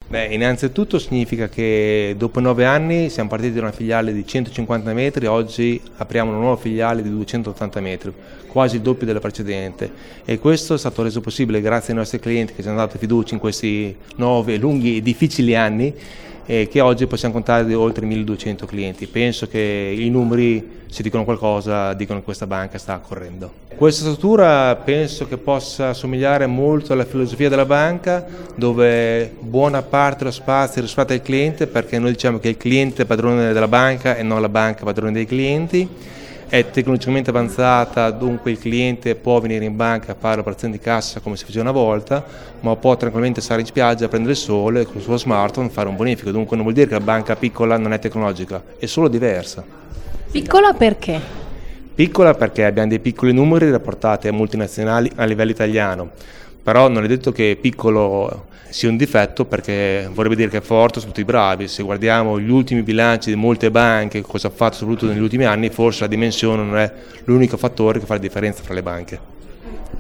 Beh, innanzitutto significa che dopo 9 anni siamo partiti da una filiale di 150 metri, oggi apriamo una nuova filiale di 280 metri, quasi il doppio della precedente, e questo è stato reso possibile grazie ai nostri clienti che ci hanno dato fiducia in questi 9 lunghi e difficili anni, e che oggi possiamo contare di oltre 1200 clienti. Penso che i numeri, se dicono qualcosa, dicono che questa banca sta correndo. Questa struttura penso che possa somigliare molto alla filosofia della banca, dove buona parte dello spazio è riservato al cliente, perché noi diciamo che il cliente è padrone della banca e non la banca padrone dei clienti. È tecnologicamente avanzata, dunque il cliente può venire in banca a fare l'operazione di cassa come si faceva una volta, ma può tranquillamente stare in spiaggia a prendere il sole con il suo smartphone e fare un bonifico. Dunque non vuol dire che la banca piccola non è tecnologica, è solo diversa. Piccola perché? Piccola perché abbiamo dei piccoli numeri rapportati a multinazionali a livello italiano, però non è detto che piccolo sia un difetto, perché vorrebbe dire che è forte, sono tutti bravi. Se guardiamo gli ultimi bilanci di molte banche, cosa ha fatto soprattutto negli ultimi anni, forse la dimensione non è l'unico fattore che fa la differenza fra le banche.